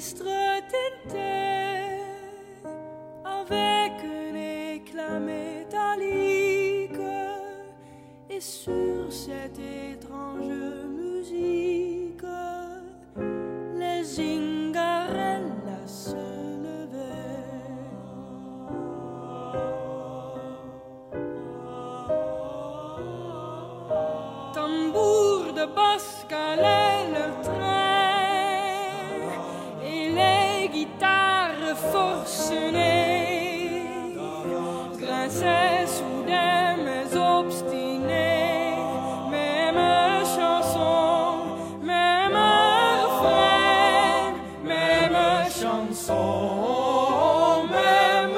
ministre tintait avec un éclat métallique, et sur cette étrange musique, les zingarellas se levaient. Tambour de basse calait le train, et les guitares forcenées grinçaient soudain mais obstinées. Même chanson, même refrain, même chanson, même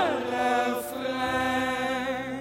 refrain.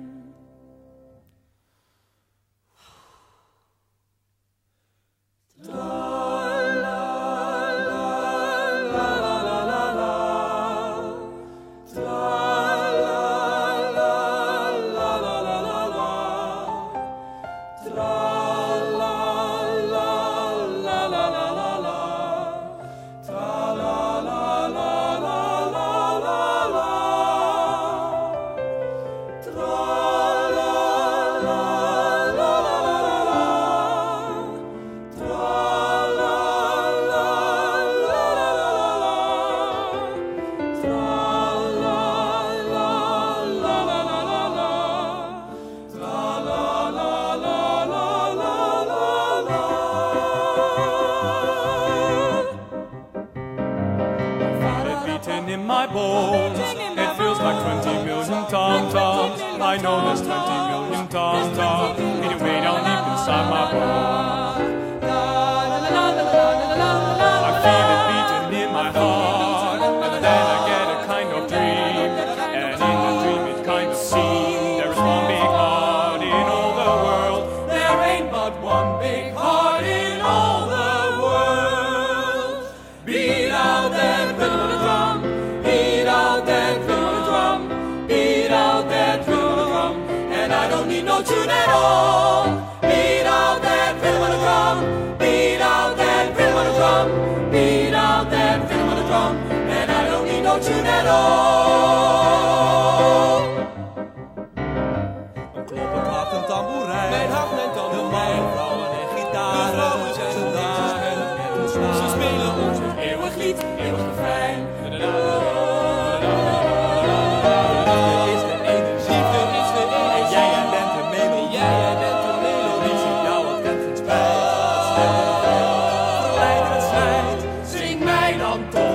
In my bones, it feels like 20 million tom-toms. I know there's 20 million tom-toms beating way down deep inside my bones. I feel it beating in my heart, and then I get a kind of dream, and in the dream it kind of seems there is one big heart in all the world. There ain't but one big heart in all the world. Beat out that rhythm on the drum. Beat out that rhythm on the drum. Beat out that rhythm on the drum. And I don't need no tune at all. Beat out that rhythm on the drum. Beat out that rhythm on the drum. Beat out that rhythm on the drum. And I don't need no tune at all. Een kloppen, klapt een tamboerijn. Mijn hand en tanden, mijn vrouwen en gitaren. De vrouwen zijn daar en slaan. Ze spelen ons een eeuwig lied, eeuwig refrein. Zing mij dan toch.